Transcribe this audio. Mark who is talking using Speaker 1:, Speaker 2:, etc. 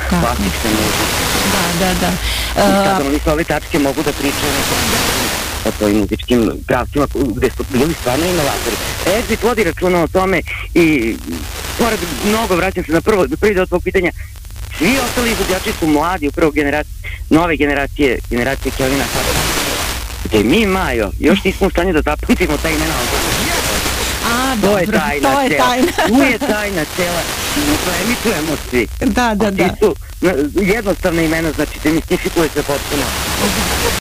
Speaker 1: klasične muzike.
Speaker 2: Da.
Speaker 1: I sad oni sa ove tačke mogu da pričaju o tvojim muzičkim pravcima gde su bili stvarno inovatori. Exit vodi računa o tome i pored mnogo, vraćam se na prvi deo tvojeg pitanja, svi ostali izvođači su mladi, upravo nove generacije Kelvina Harrisa. Gde mi, Majo, još nismo u stanju da zapamtimo ta imena. To je tajna cela. Tu je tajna cela. Emitujemo svi.
Speaker 2: Da.
Speaker 1: Ti su jednostavne imena, znači demistifikuje se potpuno.